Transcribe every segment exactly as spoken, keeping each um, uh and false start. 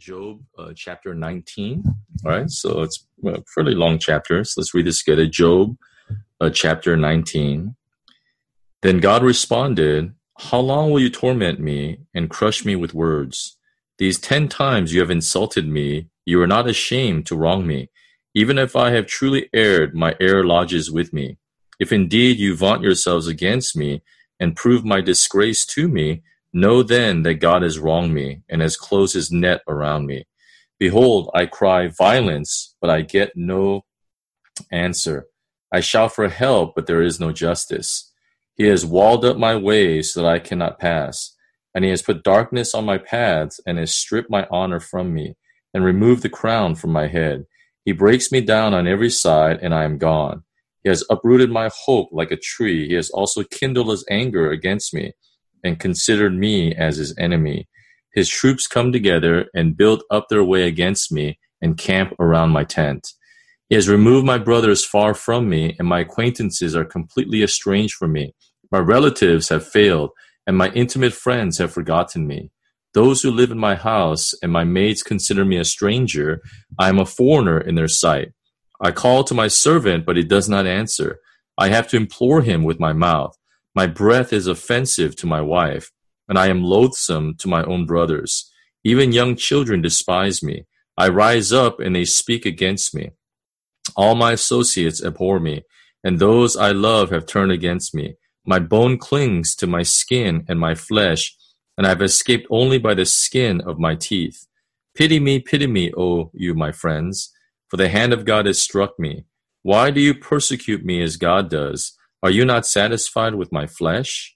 Job uh, chapter nineteen. All right, so it's a fairly long chapter. So let's read this together. Job uh, chapter nineteen. Then God responded, "How long will you torment me and crush me with words? These ten times you have insulted me. You are not ashamed to wrong me. Even if I have truly erred, my error lodges with me. If indeed you vaunt yourselves against me and prove my disgrace to me, know then that God has wronged me and has closed his net around me. Behold, I cry violence, but I get no answer. I shout for help, but there is no justice. He has walled up my ways so that I cannot pass, and he has put darkness on my paths and has stripped my honor from me and removed the crown from my head. He breaks me down on every side, and I am gone. He has uprooted my hope like a tree. He has also kindled his anger against me and considered me as his enemy. His troops come together and build up their way against me and camp around my tent. He has removed my brothers far from me, and my acquaintances are completely estranged from me. My relatives have failed, and my intimate friends have forgotten me. Those who live in my house and my maids consider me a stranger. I am a foreigner in their sight. I call to my servant, but he does not answer. I have to implore him with my mouth. My breath is offensive to my wife, and I am loathsome to my own brothers. Even young children despise me. I rise up, and they speak against me. All my associates abhor me, and those I love have turned against me. My bone clings to my skin and my flesh, and I have escaped only by the skin of my teeth. Pity me, pity me, O you, my friends, for the hand of God has struck me. Why do you persecute me as God does? Are you not satisfied with my flesh?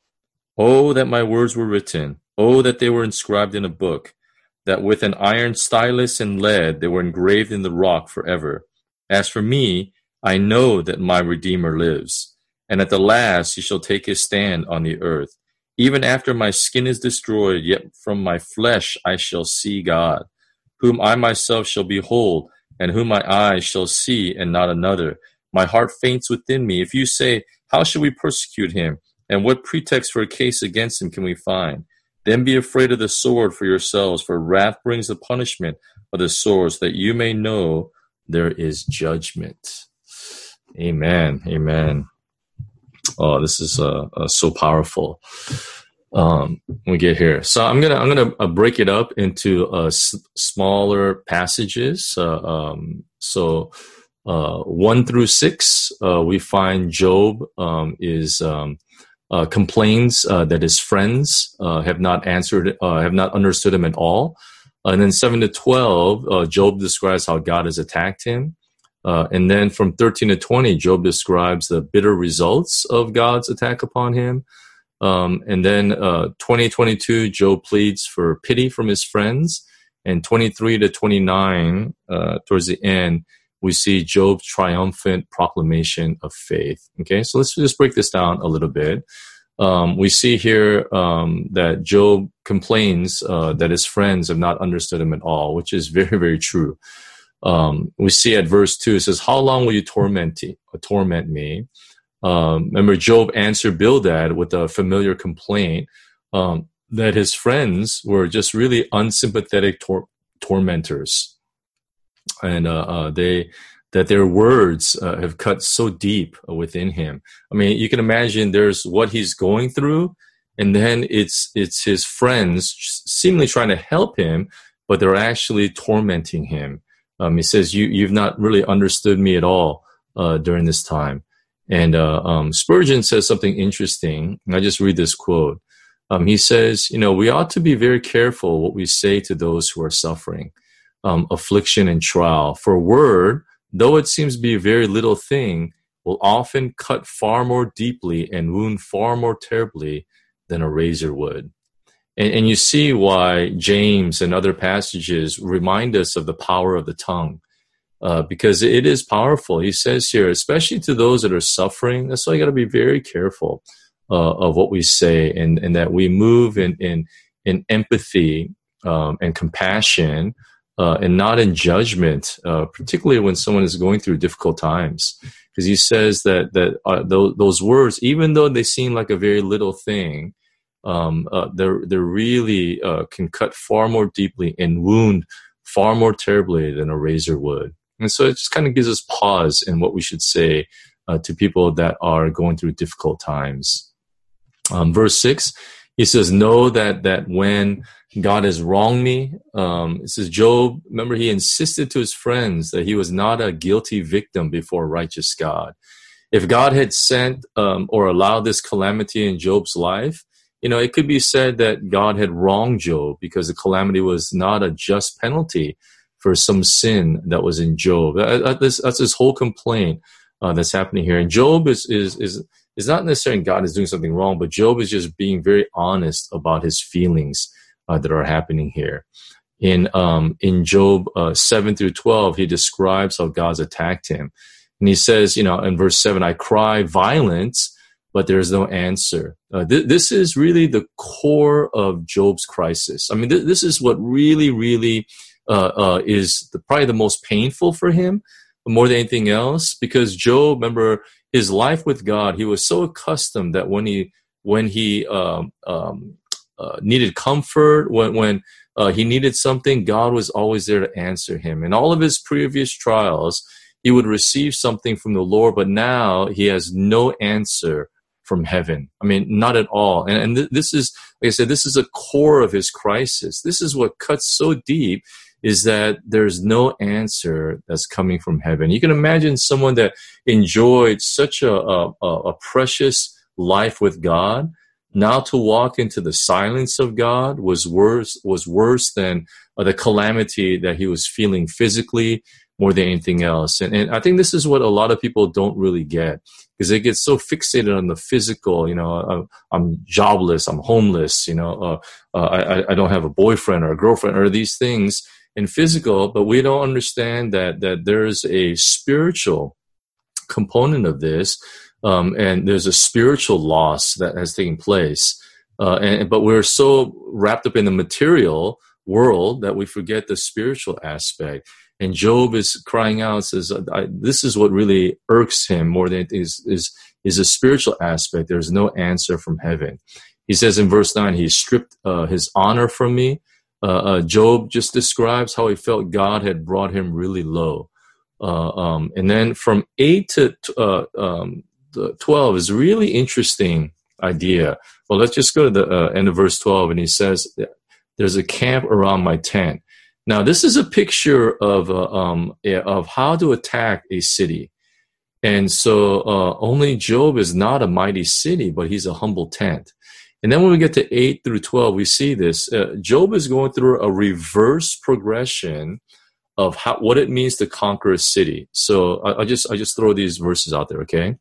Oh, that my words were written. Oh, that they were inscribed in a book, that with an iron stylus and lead they were engraved in the rock forever. As for me, I know that my Redeemer lives, and at the last he shall take his stand on the earth. Even after my skin is destroyed, yet from my flesh I shall see God, whom I myself shall behold, and whom my eyes shall see, and not another. My heart faints within me. If you say, how shall we persecute him? And what pretext for a case against him can we find? Then be afraid of the sword for yourselves, for wrath brings the punishment of the sword, so that you may know there is judgment. Amen. Amen. Oh, this is uh, uh, so powerful. Um, when we get here, so I'm gonna I'm gonna uh, break it up into uh, s- smaller passages. Uh, um, so uh, one through six, uh, we find Job um, is um, uh, complains uh, that his friends uh, have not answered, uh, have not understood him at all. And then seven to twelve, uh, Job describes how God has attacked him. Uh, and then from thirteen to twenty, Job describes the bitter results of God's attack upon him. Um, and then uh, twenty, twenty-two, Job pleads for pity from his friends. And twenty-three to twenty-nine, uh, towards the end, we see Job's triumphant proclamation of faith. Okay, so let's just break this down a little bit. Um, we see here um, that Job complains uh, that his friends have not understood him at all, which is very, very true. Um, we see at verse two, it says, how long will you torment, torment me? Um, remember, Job answered Bildad with a familiar complaint um, that his friends were just really unsympathetic tor- tormentors. And uh, uh, they... that their words uh, have cut so deep within him. I mean, you can imagine there's what he's going through, and then it's it's his friends seemingly trying to help him, but they're actually tormenting him. Um, he says, you, you've not really understood me at all uh, during this time. And uh, um, Spurgeon says something interesting. I just read this quote. Um, he says, you know, we ought to be very careful what we say to those who are suffering um, affliction and trial. For a word, though it seems to be a very little thing, will often cut far more deeply and wound far more terribly than a razor would. And, and you see why James and other passages remind us of the power of the tongue, uh, because it is powerful. He says here, especially to those that are suffering, that's why you got to be very careful uh, of what we say, and, and that we move in in, in empathy um, and compassion, Uh, and not in judgment, uh, particularly when someone is going through difficult times. Because he says that that uh, those, those words, even though they seem like a very little thing, um, uh, they're, they're really uh, can cut far more deeply and wound far more terribly than a razor would. And so it just kind of gives us pause in what we should say uh, to people that are going through difficult times. Um, verse six, he says, know that, that when God has wronged me, um, it says, Job, remember, he insisted to his friends that he was not a guilty victim before a righteous God. If God had sent um, or allowed this calamity in Job's life, you know, it could be said that God had wronged Job because the calamity was not a just penalty for some sin that was in Job. That, that's, that's his whole complaint uh, that's happening here. And Job is, is, is, is not necessarily God is doing something wrong, but Job is just being very honest about his feelings uh, that are happening here. In, um, in Job uh, seven through twelve, he describes how God's attacked him. And he says, you know, in verse seven, I cry violence, but there's no answer. Uh, th- this is really the core of Job's crisis. I mean, th- this is what really, really uh, uh, is the, probably the most painful for him, more than anything else, because Job, remember, his life with God, he was so accustomed that when he when he um, um, uh, needed comfort, when when uh, he needed something, God was always there to answer him. In all of his previous trials, he would receive something from the Lord, but now he has no answer from heaven. I mean, not at all. And, and th- this is, like I said, this is a core of his crisis. This is what cuts so deep, is that there's no answer that's coming from heaven. You can imagine someone that enjoyed such a, a, a precious life with God, now to walk into the silence of God was worse, was worse than uh, the calamity that he was feeling physically, more than anything else. And, and I think this is what a lot of people don't really get, because they get so fixated on the physical. You know, I'm, I'm jobless, I'm homeless, you know, uh, uh, I, I don't have a boyfriend or a girlfriend or these things in physical, but we don't understand that, that there's a spiritual component of this. Um, and there's a spiritual loss that has taken place. Uh, and, but we're so wrapped up in the material world that we forget the spiritual aspect. And Job is crying out, says, I, this is what really irks him more than it is, is, is a spiritual aspect. There's no answer from heaven. He says in verse nine, he stripped uh, his honor from me. Uh, uh, Job just describes how he felt God had brought him really low. Uh, um, and then from eight to uh, um, twelve is a really interesting idea. Well, let's just go to the uh, end of verse twelve. And he says, there's a camp around my tent. Now, this is a picture of uh, um, of how to attack a city. And so uh, only Job is not a mighty city, but he's a humble tent. And then when we get to eight through twelve, we see this. Uh, Job is going through a reverse progression of how, what it means to conquer a city. So I, I just I just throw these verses out there, okay?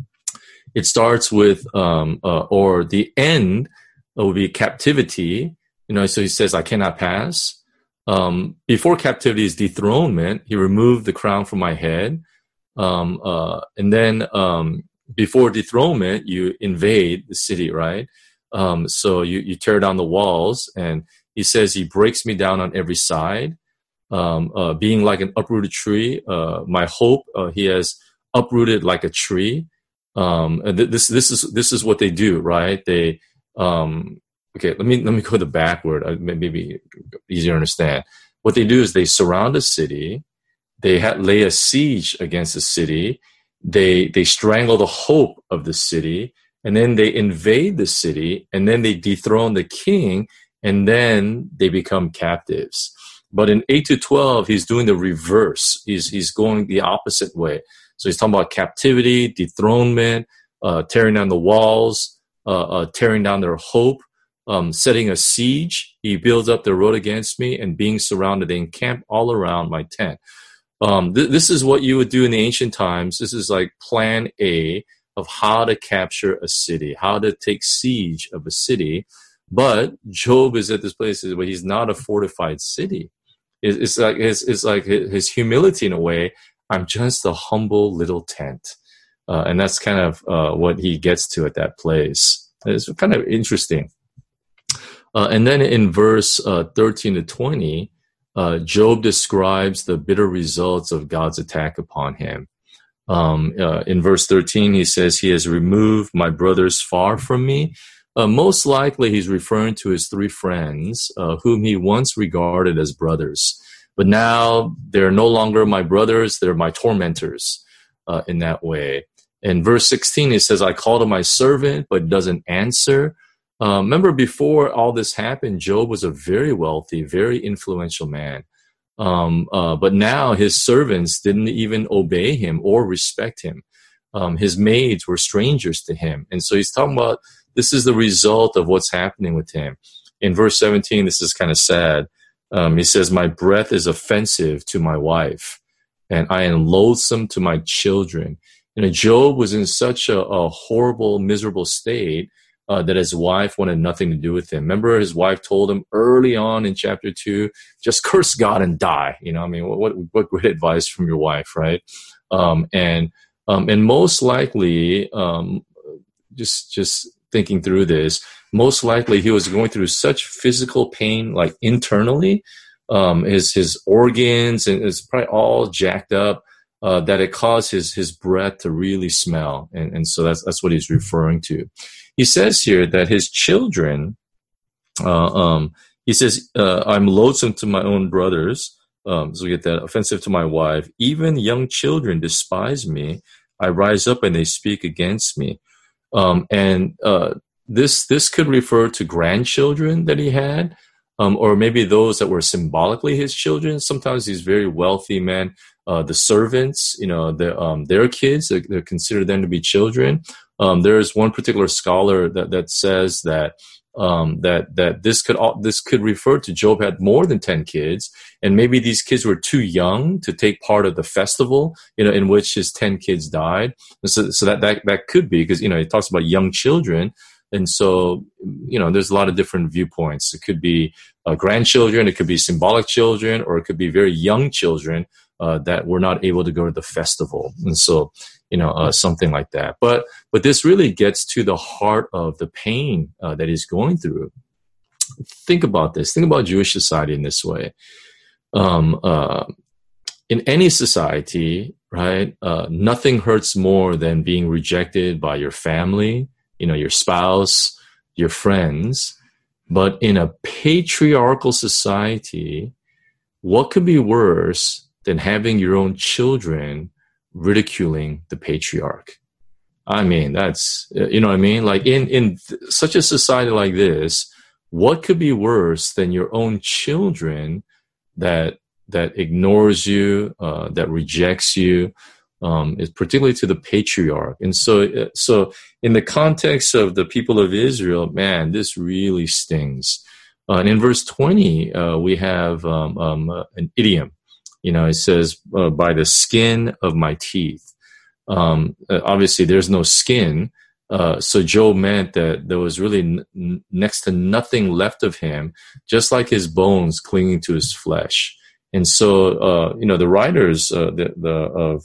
It starts with, um, uh, or the end will be captivity. You know, so he says, I cannot pass. Um, before captivity is dethronement, he removed the crown from my head. Um, uh, and then, um, before dethronement, you invade the city, right? Um, so you, you tear down the walls, and he says he breaks me down on every side. Um, uh, being like an uprooted tree, uh, my hope, uh, he has uprooted like a tree. Um, and th- this, this is, this is what they do, right? They, um, Okay, let me let me go the backward. Uh, maybe easier to understand. What they do is they surround a city, they ha- lay a siege against the city, they they strangle the hope of the city, and then they invade the city, and then they dethrone the king, and then they become captives. But in eight to twelve, he's doing the reverse. He's he's going the opposite way. So he's talking about captivity, dethronement, uh, tearing down the walls, uh, uh, tearing down their hope. Um, setting a siege, he builds up the road against me, and being surrounded, they encamp all around my tent. Um, th- this is what you would do in the ancient times. This is like plan A of how to capture a city, how to take siege of a city. But Job is at this place where he's not a fortified city. It's, it's like his, it's like his humility in a way. I'm just a humble little tent, uh, and that's kind of uh, what he gets to at that place. It's kind of interesting. Uh, and then in verse uh, thirteen to twenty, uh, Job describes the bitter results of God's attack upon him. Um, uh, in verse thirteen, he says, he has removed my brothers far from me. uh, most likely he's referring to his three friends, uh, whom he once regarded as brothers. But now they're no longer my brothers, they're my tormentors uh, in that way. In verse sixteen, it says, I called him my servant, but doesn't answer. Uh, remember, before all this happened, Job was a very wealthy, very influential man. Um, uh, but now his servants didn't even obey him or respect him. Um, his maids were strangers to him. And so he's talking about this is the result of what's happening with him. In verse seventeen, this is kind of sad. Um, he says, my breath is offensive to my wife, and I am loathsome to my children. You know, Job was in such a, a horrible, miserable state uh, that his wife wanted nothing to do with him. Remember, his wife told him early on in chapter two, just curse God and die. You know, I mean, what what great advice from your wife, right? Um, and um, and most likely, um, just just thinking through this, most likely he was going through such physical pain, like internally, um, his his organs and it's probably all jacked up. Uh, that it caused his his breath to really smell, and and so that's that's what he's referring to. He says here that his children, uh, um, he says, uh, I'm loathsome to my own brothers. Um, so we get that, offensive to my wife. Even young children despise me. I rise up and they speak against me. Um, and uh, this this could refer to grandchildren that he had. Um, or maybe those that were symbolically his children. Sometimes these very wealthy men, uh, the servants, you know, the, um, their kids, they, they consider them to be children. Um, there's one particular scholar that, that says that um, that that this could this could refer to Job had more than ten kids, and maybe these kids were too young to take part of the festival, you know, in which his ten kids died. And so, so that that that could be because you know he talks about young children. And so, you know, there's a lot of different viewpoints. It could be uh, grandchildren, it could be symbolic children, or it could be very young children uh, that were not able to go to the festival. And so, you know, uh, something like that. But but this really gets to the heart of the pain uh, that he's going through. Think about this. Think about Jewish society in this way. Um, uh, in any society, right, uh, nothing hurts more than being rejected by your family, you know, your spouse, your friends. But in a patriarchal society, what could be worse than having your own children ridiculing the patriarch? I mean, that's, you know what I mean? Like in, in such a society like this, what could be worse than your own children that, that ignores you, uh, that rejects you? Um, is particularly to the patriarch. And so, so in the context of the people of Israel, man, this really stings. Uh, and in verse twenty, uh, we have um, um, uh, an idiom. You know, it says, uh, by the skin of my teeth. Um, obviously, there's no skin. Uh, so Job meant that there was really n- next to nothing left of him, just like his bones clinging to his flesh. And so, uh, you know, the writers uh, the, the, of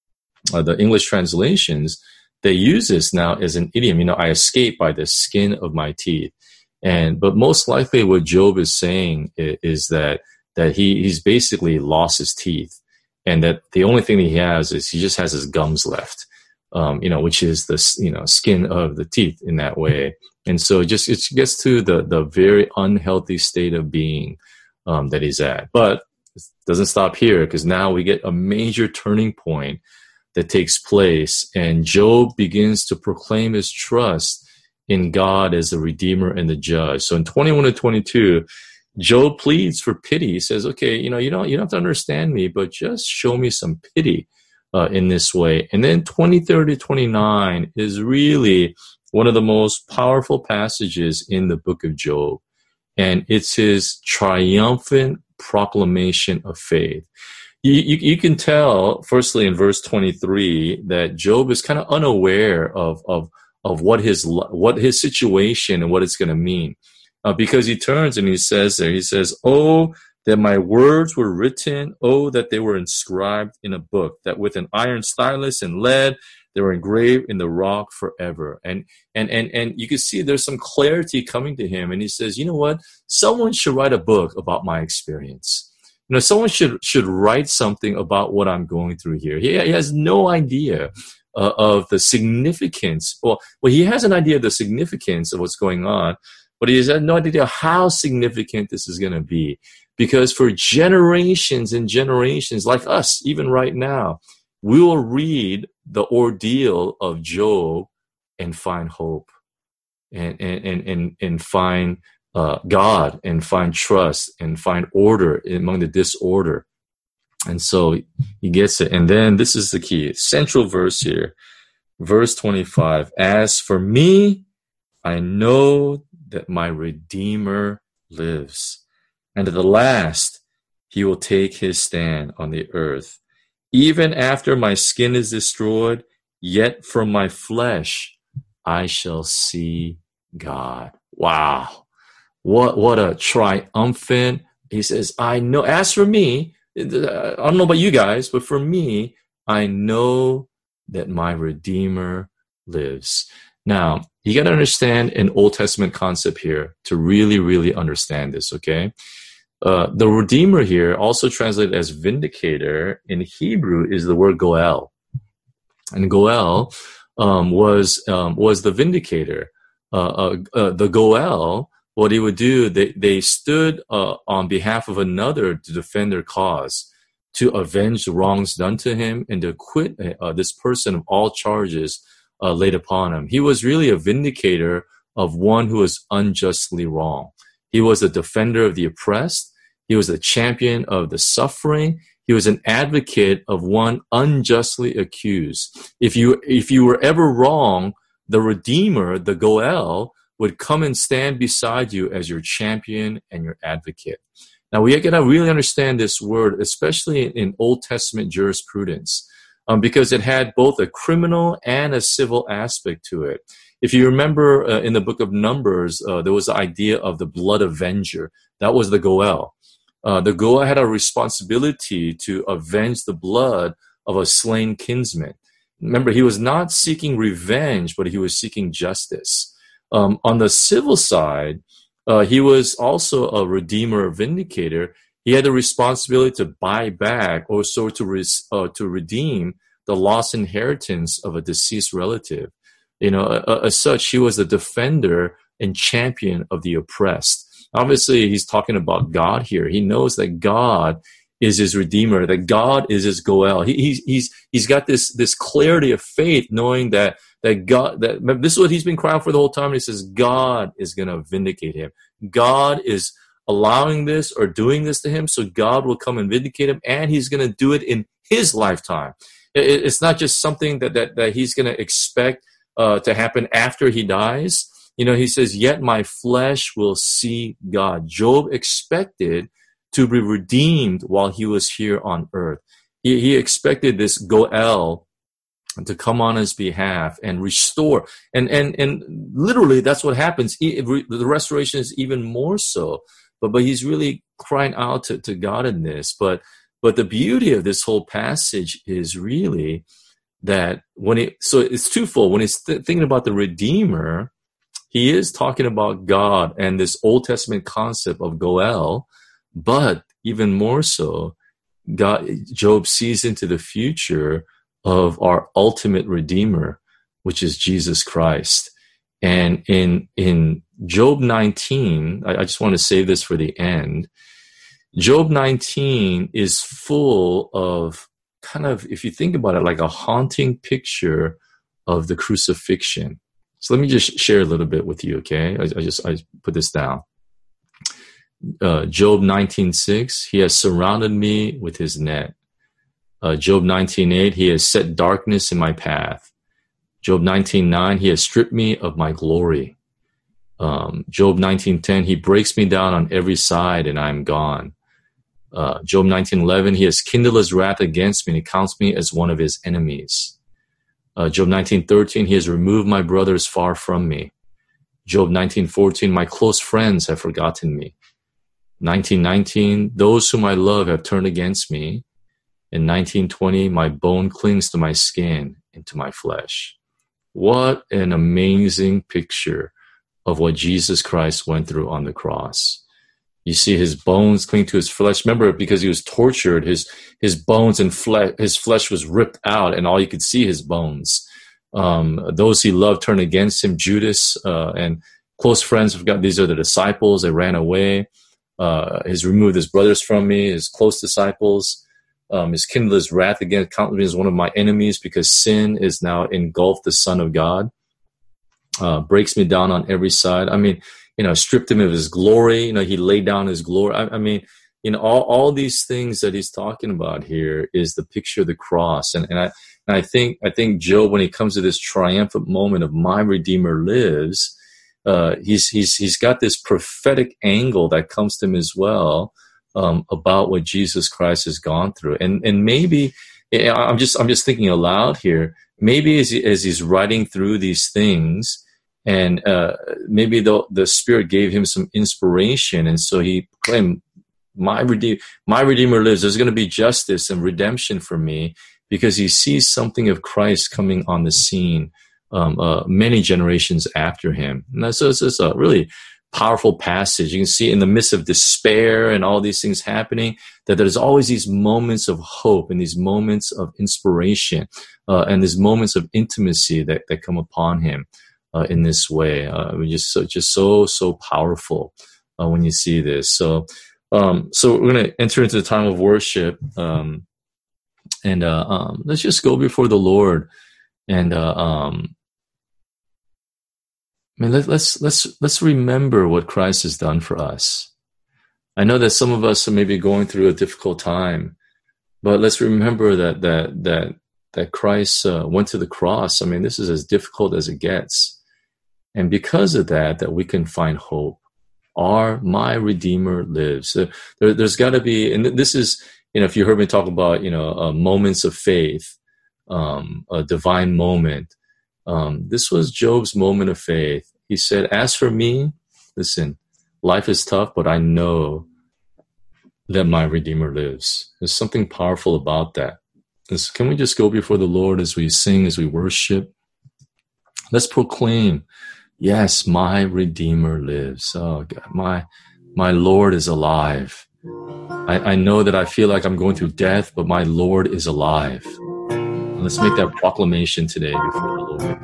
Uh, the English translations, they use this now as an idiom. You know, I escape by the skin of my teeth. And but most likely, what Job is saying is, is that that he he's basically lost his teeth, and that the only thing that he has is he just has his gums left. Um, you know, which is the you know skin of the teeth in that way. And so it just it gets to the the very unhealthy state of being um, that he's at. But it doesn't stop here, because now we get a major turning point that takes place, and Job begins to proclaim his trust in God as the Redeemer and the Judge. So in twenty-one to twenty-two, Job pleads for pity. He says, okay, you know, you don't, you don't have to understand me, but just show me some pity uh, in this way. And then twenty-three to twenty-nine is really one of the most powerful passages in the book of Job. And it's his triumphant proclamation of faith. You, you, you can tell, firstly, in verse twenty-three, that Job is kind of unaware of, of, of what his, what his situation and what it's going to mean. Uh, because he turns and he says there, he says, oh, that my words were written, oh, that they were inscribed in a book, that with an iron stylus and lead, they were engraved in the rock forever. And, and, and, and you can see there's some clarity coming to him. And he says, you know what? Someone should write a book about my experience. You know, someone should should write something about what I'm going through here. He, he has no idea uh, of the significance. Well, well, he has an idea of the significance of what's going on, but he has no idea how significant this is going to be. Because for generations and generations, like us, even right now, we will read the ordeal of Job and find hope and, and, and, and, and find uh, God and find trust and find order among the disorder. And so he gets it. And then this is the key, central verse here, verse twenty-five. As for me, I know that my Redeemer lives, and at the last he will take his stand on the earth. Even after my skin is destroyed, yet from my flesh I shall see God. Wow. What, what a triumphant. He says, I know, as for me, I don't know about you guys, but for me, I know that my Redeemer lives. Now, you got to understand an Old Testament concept here to really, really understand this, okay? Uh, the Redeemer here, also translated as vindicator, in Hebrew is the word goel. And goel um, was um, was the vindicator. Uh, uh, uh, the goel, what he would do, they, they stood uh, on behalf of another to defend their cause, to avenge the wrongs done to him, and to acquit uh, this person of all charges uh, laid upon him. He was really a vindicator of one who was unjustly wrong. He was a defender of the oppressed. He was a champion of the suffering. He was an advocate of one unjustly accused. If you, if you were ever wrong, the Redeemer, the Goel, would come and stand beside you as your champion and your advocate. Now, we got to really understand this word, especially in Old Testament jurisprudence, um, because it had both a criminal and a civil aspect to it. If you remember uh, in the book of Numbers, uh, there was the idea of the blood avenger. That was the Goel. Uh, the Goel had a responsibility to avenge the blood of a slain kinsman. Remember, he was not seeking revenge, but he was seeking justice. Um, on the civil side, uh, he was also a redeemer, a vindicator. He had the responsibility to buy back, or so to res, uh, to redeem the lost inheritance of a deceased relative. You know, uh, as such, he was the defender and champion of the oppressed. Obviously, he's talking about God here. He knows that God is his redeemer, that God is his Goel. He, he's he's he's got this this clarity of faith, knowing that that God, that this is what he's been crying for the whole time. He says God is going to vindicate him. God is allowing this or doing this to him, so God will come and vindicate him, and he's going to do it in his lifetime. It, it's not just something that that that he's going to expect uh, to happen after he dies. You know, he says, "Yet my flesh will see God." Job expected to be redeemed while he was here on earth. He, he expected this Goel to come on his behalf and restore. And and and literally, that's what happens. He, the restoration is even more so. But but he's really crying out to, to God in this. But but the beauty of this whole passage is really that when it, so it's twofold. When he's th- thinking about the Redeemer, he is talking about God and this Old Testament concept of Goel. But even more so, God, Job sees into the future of our ultimate Redeemer, which is Jesus Christ. And in in Job nineteen, I, I just want to save this for the end. Job nineteen is full of kind of, if you think about it, like a haunting picture of the crucifixion. So let me just share a little bit with you, okay? I, I just I put this down. Uh, Job nineteen six, he has surrounded me with his net. Uh, Job nineteen eight, he has set darkness in my path. Job nineteen nine, he has stripped me of my glory. Um, Job nineteen ten, he breaks me down on every side and I am gone. Uh, Job nineteen eleven, he has kindled his wrath against me and he counts me as one of his enemies. Uh, Job nineteen thirteen, he has removed my brothers far from me. Job nineteen fourteen, my close friends have forgotten me. nineteen nineteen, those whom I love have turned against me. In nineteen twenty, my bone clings to my skin and to my flesh. What an amazing picture of what Jesus Christ went through on the cross. You see his bones cling to his flesh. Remember, because he was tortured, his his bones and flesh, his flesh was ripped out, and all you could see his bones. Um, those he loved turned against him. Judas uh, and close friends of God. These are the disciples. They ran away. Uh, he's removed his brothers from me. His close disciples. Um, he's kindled his wrath against, counted me as one of my enemies, because sin is now engulfed the Son of God. Uh, breaks me down on every side. I mean, you know, stripped him of his glory. You know, he laid down his glory. I, I mean, you know, all, all these things that he's talking about here is the picture of the cross. And, and I, and I think, I think Job, when he comes to this triumphant moment of my Redeemer lives, uh, he's, he's, he's got this prophetic angle that comes to him as well, um, about what Jesus Christ has gone through. And, and maybe I'm just, I'm just thinking aloud here. Maybe as, he, as he's writing through these things, and uh, maybe the the Spirit gave him some inspiration, and so he proclaimed, "My Redeemer, my Redeemer lives. There's going to be justice and redemption for me," because he sees something of Christ coming on the scene um, uh, many generations after him. And that's, so it's, it's a really powerful passage. You can see in the midst of despair and all these things happening, that there's always these moments of hope and these moments of inspiration uh, and these moments of intimacy that, that come upon him. Uh, in this way, uh, just so just so so powerful uh, when you see this. So, um, so we're going to enter into the time of worship, um, and uh, um, let's just go before the Lord, and uh, um, I mean, let, let's let's let's remember what Christ has done for us. I know that some of us are maybe going through a difficult time, but let's remember that that that that Christ uh, went to the cross. I mean, this is as difficult as it gets. And because of that, that we can find hope. Our, my Redeemer lives. So there, there's got to be, and this is, you know, if you heard me talk about, you know, uh, moments of faith, um, a divine moment, um, this was Job's moment of faith. He said, as for me, listen, life is tough, but I know that my Redeemer lives. There's something powerful about that. So can we just go before the Lord as we sing, as we worship? Let's proclaim, yes, my Redeemer lives. Oh, God, my my Lord is alive. I, I know that I feel like I'm going through death, but my Lord is alive. And let's make that proclamation today before the Lord.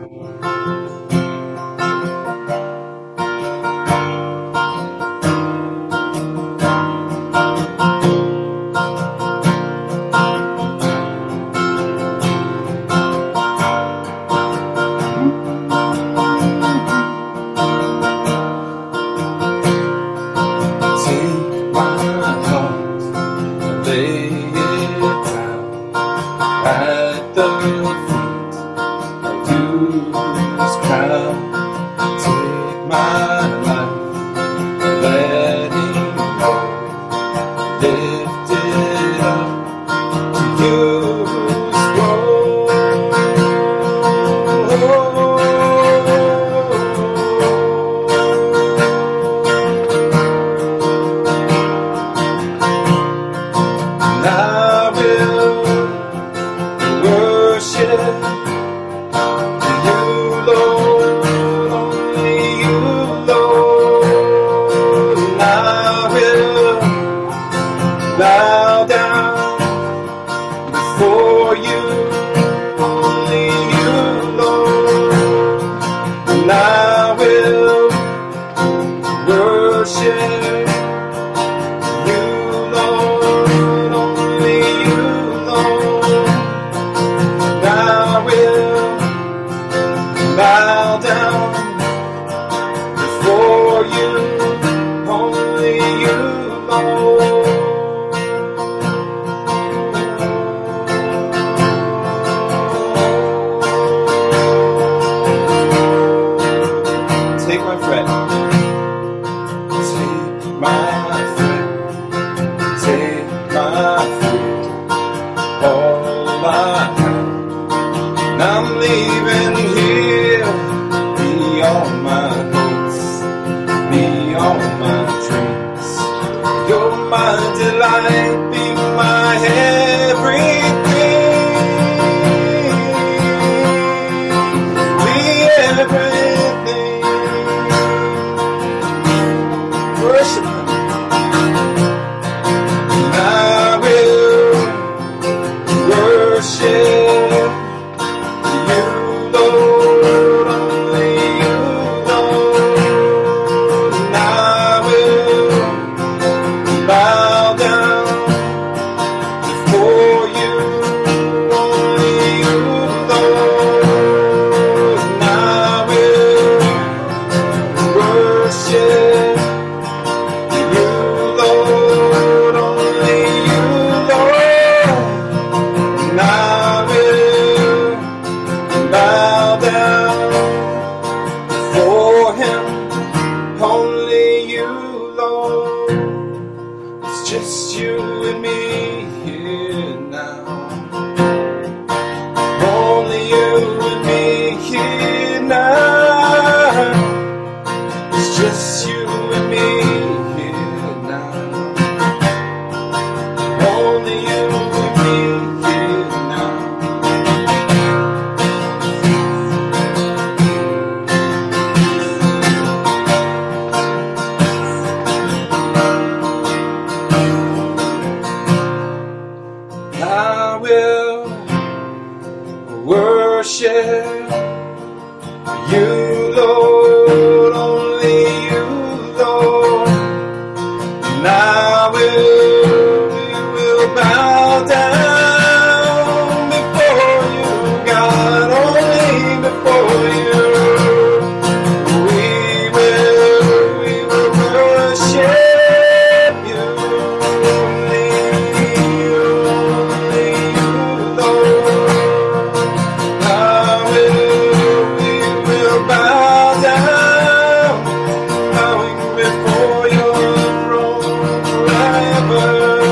worship you, Lord, only you, Lord. And I will, we will bow down before you, God, only before you. We will, we will worship you, only you, only you, Lord. I will, we will bow down, bowing before your throne forever.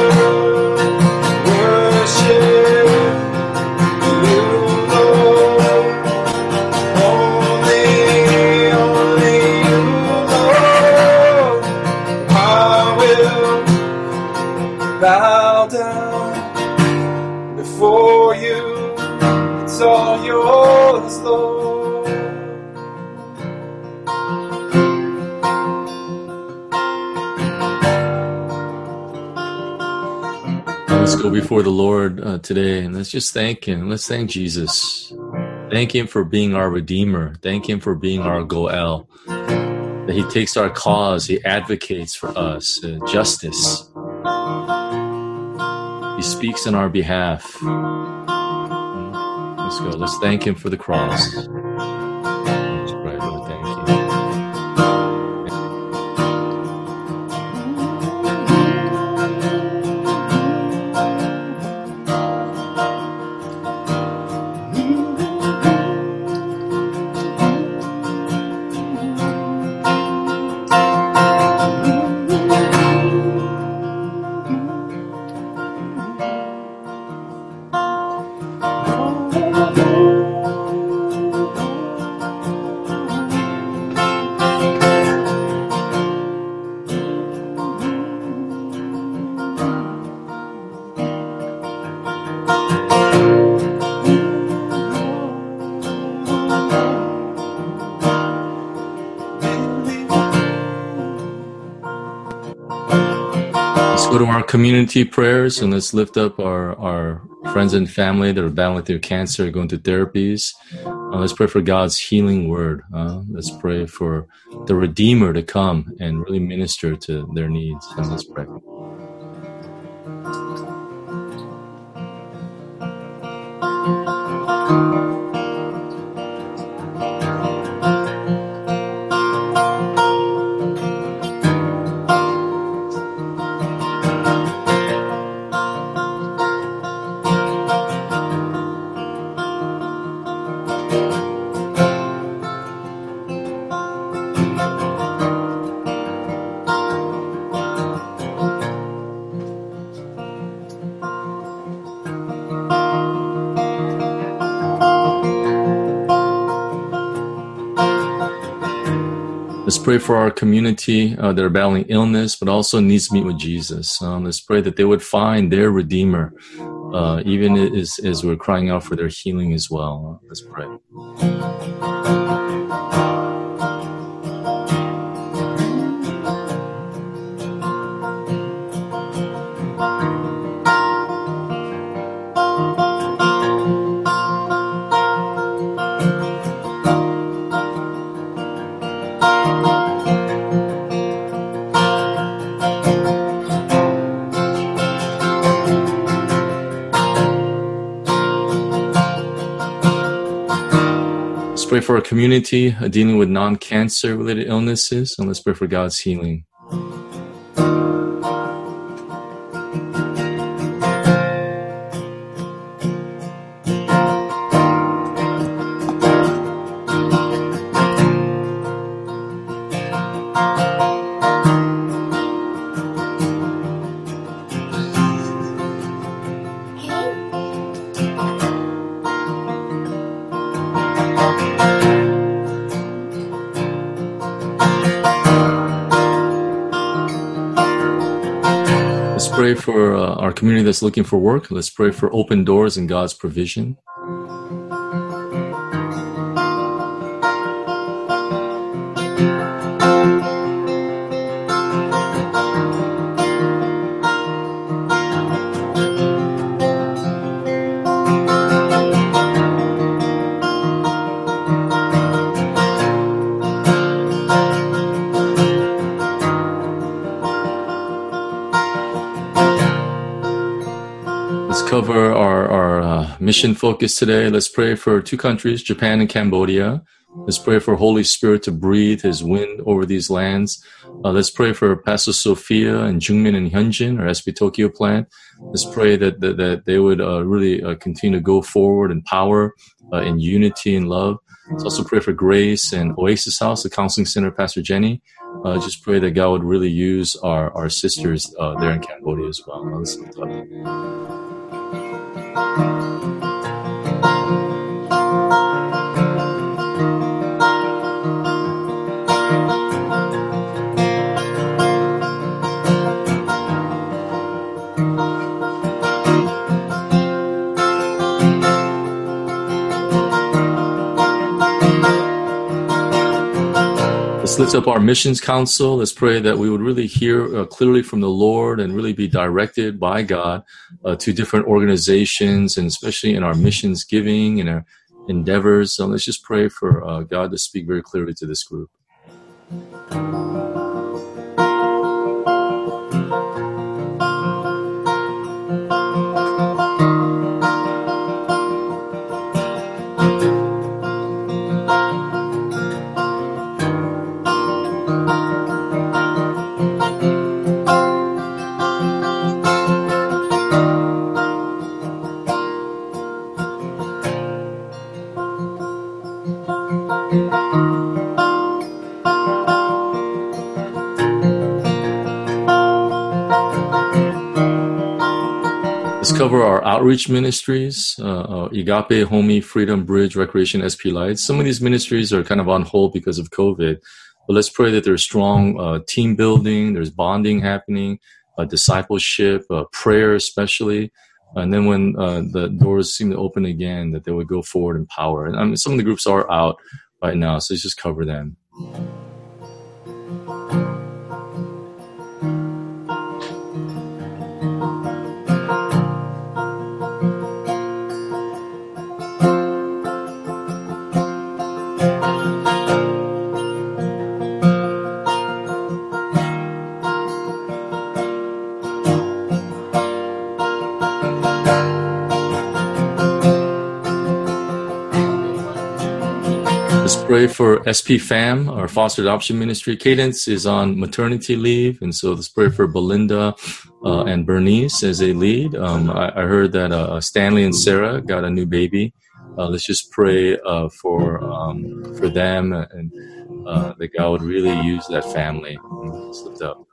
Worship you, Lord. Only, only you, Lord. I will bow down before you. It's all yours, Lord. Let's go before the Lord uh, today and let's just thank Him. Let's thank Jesus. Thank Him for being our Redeemer. Thank Him for being our Goel. That He takes our cause. He advocates for us. Uh, justice. He speaks on our behalf. Let's go. Let's thank Him for the cross. Let's pray, Lord. Thank you. Let's go to our community prayers and let's lift up our, our friends and family that are battling through cancer, going through therapies. Uh, let's pray for God's healing word. Uh, let's pray for the Redeemer to come and really minister to their needs. And let's pray. Let's pray for our community uh, that are battling illness, but also needs to meet with Jesus. Um, let's pray that they would find their Redeemer, uh, even as, as we're crying out for their healing as well. Let's pray. Let's pray for our community uh, dealing with non-cancer related illnesses, and let's pray for God's healing. Let's pray for uh, our community that's looking for work. Let's pray for open doors and God's provision. Let's cover our, our uh, mission focus today. Let's pray for two countries, Japan and Cambodia. Let's pray for Holy Spirit to breathe His wind over these lands. Uh, let's pray for Pastor Sophia and Jungmin and Hyunjin, our S B Tokyo plant. Let's pray that that, that they would uh, really uh, continue to go forward in power, uh, in unity and love. Let's also pray for Grace and Oasis House, the counseling center, Pastor Jenny. Uh, just pray that God would really use our, our sisters uh, there in Cambodia as well. Let's lift up. Let's lift up our missions council. Let's pray that we would really hear uh, clearly from the Lord and really be directed by God uh, to different organizations, and especially in our missions giving and our endeavors. So let's just pray for uh, God to speak very clearly to this group. Let's cover our outreach ministries, uh, uh, Agape, Homie, Freedom, Bridge, Recreation, S P Lights. Some of these ministries are kind of on hold because of COVID, but let's pray that there's strong uh, team building, there's bonding happening, uh, discipleship, uh, prayer especially, and then when uh, the doors seem to open again, that they would go forward in power. And I mean, some of the groups are out right now, so let's just cover them. Let's pray for S P Fam, our foster adoption ministry. Cadence is on maternity leave, and so let's pray for Belinda uh, and Bernice as they lead. Um, I, I heard that uh, Stanley and Sarah got a new baby. Uh, let's just pray uh, for um, for them, and uh, that God would really use that family. Let's lift up.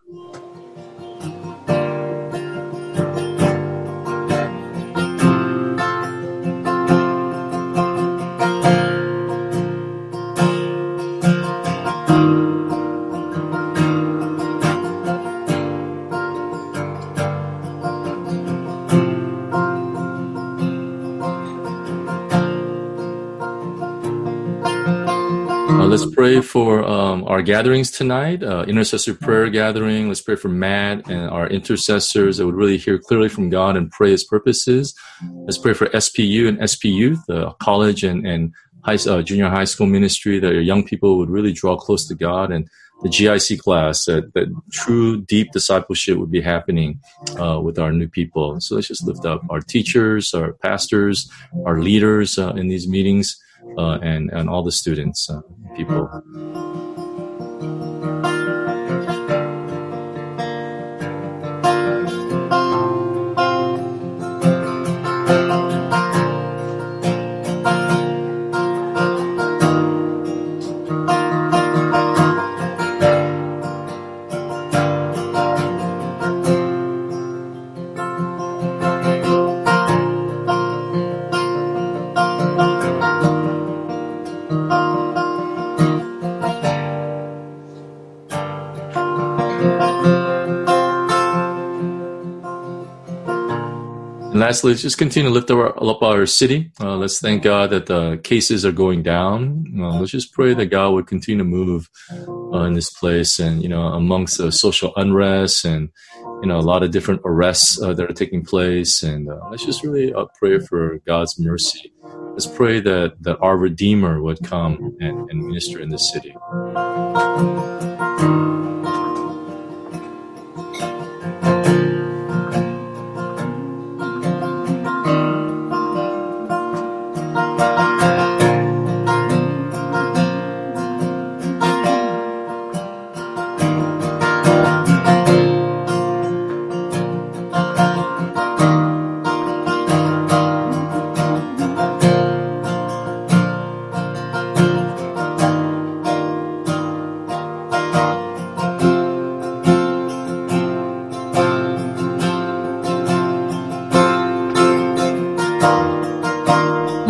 Uh, let's pray for um, our gatherings tonight, uh, intercessor prayer gathering. Let's pray for Matt and our intercessors that would really hear clearly from God and pray His purposes. Let's pray for S P U and S P Youth, the college and, and high, uh, junior high school ministry, that your young people would really draw close to God, and the G I C class, that, that true, deep discipleship would be happening uh, with our new people. So let's just lift up our teachers, our pastors, our leaders uh, in these meetings, uh, and, and all the students, uh, people. And lastly, let's just continue to lift up our, up our city. Uh, let's thank God that the cases are going down. Uh, let's just pray that God would continue to move uh, in this place, and, you know, amongst the social unrest and, you know, a lot of different arrests uh, that are taking place. And uh, let's just really uh, pray for God's mercy. Let's pray that, that our Redeemer would come and, and minister in this city.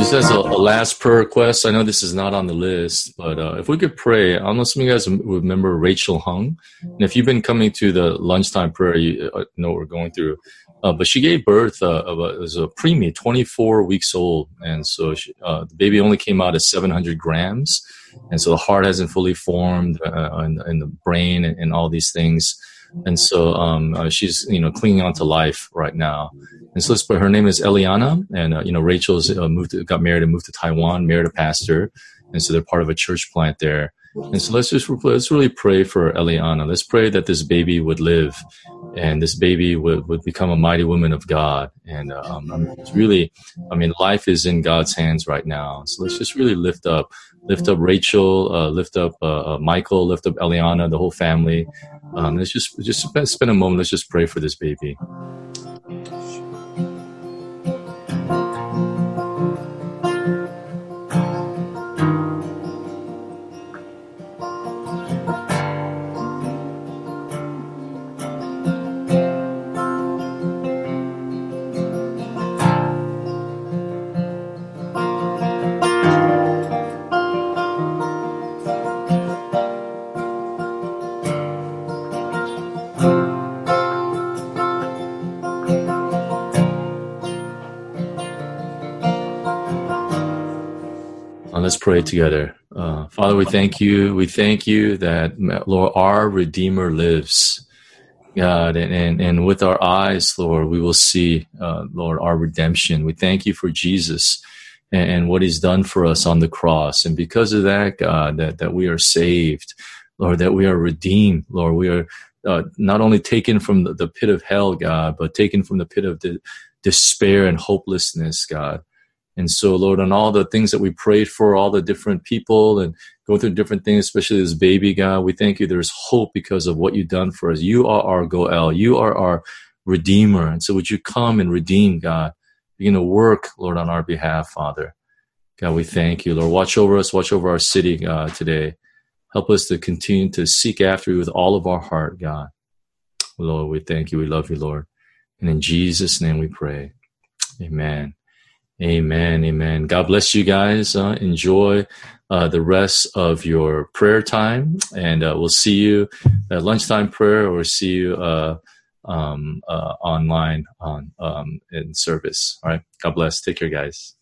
Just as a, a last prayer request, I know this is not on the list, but uh, if we could pray, I don't know if some of you guys remember Rachel Hung. And if you've been coming to the lunchtime prayer, you uh, know what we're going through. Uh, but she gave birth uh, of a, as a preemie, twenty-four weeks old. And so she, uh, the baby only came out at seven hundred grams. And so the heart hasn't fully formed uh, in, in the brain and, and all these things. And so um, uh, she's, you know, clinging on to life right now. And so let's pray. Her name is Eliana. And, uh, you know, Rachel's uh, moved to, got married and moved to Taiwan, married a pastor. And so they're part of a church plant there. And so let's just, let's really pray for Eliana. Let's pray that this baby would live and this baby would, would become a mighty woman of God. And uh, um, it's really, I mean, life is in God's hands right now. So let's just really lift up, lift up Rachel, uh, lift up uh, uh, Michael, lift up Eliana, the whole family. Um, let's just, just spend, spend a moment. Let's just pray for this baby. Let's pray together. Uh, Father, we thank you. We thank you that, Lord, our Redeemer lives, God, and, and, and with our eyes, Lord, we will see, uh, Lord, our redemption. We thank you for Jesus and, and what he's done for us on the cross. And because of that, God, that, that we are saved, Lord, that we are redeemed, Lord, we are uh, not only taken from the, the pit of hell, God, but taken from the pit of the despair and hopelessness, God. And so, Lord, on all the things that we prayed for, all the different people and go through different things, especially this baby, God, we thank you. There's hope because of what you've done for us. You are our Goel. You are our Redeemer. And so would you come and redeem, God? Begin to work, Lord, on our behalf, Father. God, we thank you, Lord. Watch over us. Watch over our city, God, today. Help us to continue to seek after you with all of our heart, God. Lord, we thank you. We love you, Lord. And in Jesus' name we pray. Amen. Amen. Amen. God bless you guys. Uh, enjoy uh, the rest of your prayer time. And uh, we'll see you at lunchtime prayer or see you uh, um, uh, online on um, in service. All right. God bless. Take care, guys.